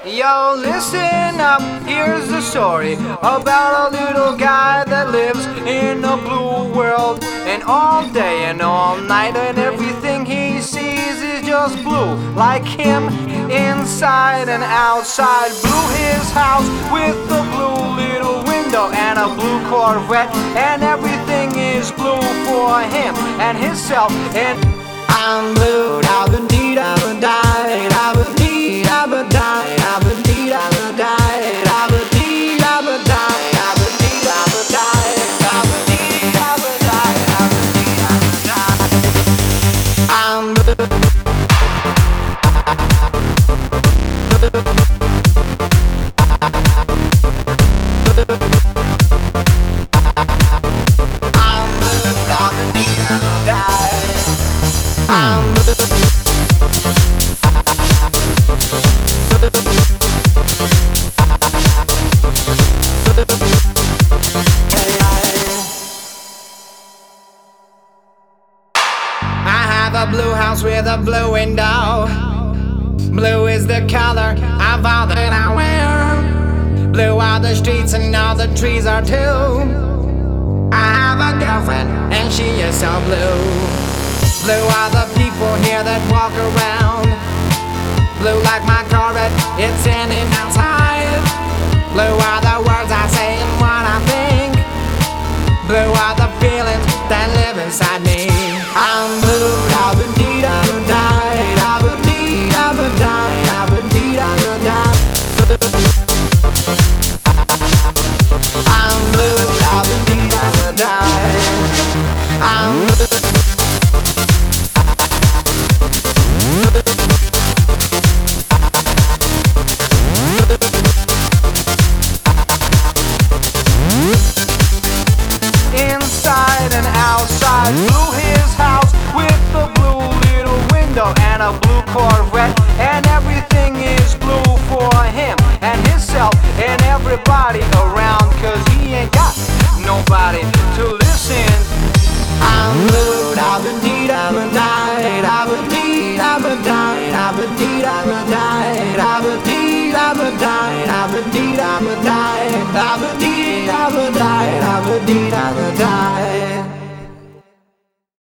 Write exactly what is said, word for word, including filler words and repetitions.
Yo, listen up, here's the story about a little guy that lives in a blue world. And all day and all night and everything he sees is just blue. Like him, inside and outside. Blue his house with a blue little window and a blue Corvette. And everything is blue for him and himself. And I'm blue, da-ba-dee, da-ba-die, da-ba-dee, da-ba-die, da-ba-dee, da-ba-die, da-ba-dee, da-ba-die, da-ba-dee, da-ba-die, da-ba-dee, da-ba-die, da-ba-dee, da-ba-die. I'm blue. A blue house with a blue window. Blue is the color of all that I wear. Blue are the streets and all the trees are too. I have a girlfriend and she is so blue. Blue are the people here that walk around. Blue like my Corvette, it's in and outside. Blue are the words I say and what I think. Blue are the feelings that live inside me. I'm blue, da-ba-dee, da-ba-die, da-ba-dee, da-ba-die, da-ba-dee, da-ba-die. I'm blue, da-ba-dee, da-ba-die. I'm blue. Inside and outside, blue his house with a blue little window and a blue Corvette. And everything is blue for him and himself and everybody around, cause he ain't got nobody to listen. I'm blue, da-ba-dee, da-ba-die, da-ba-dee, da-ba-die, da-ba-dee, da-ba-die, da-ba-dee, da-ba-die, da-ba-dee, da-ba-die, da-ba-dee, da-ba-die, da-ba-dee, da-ba-die.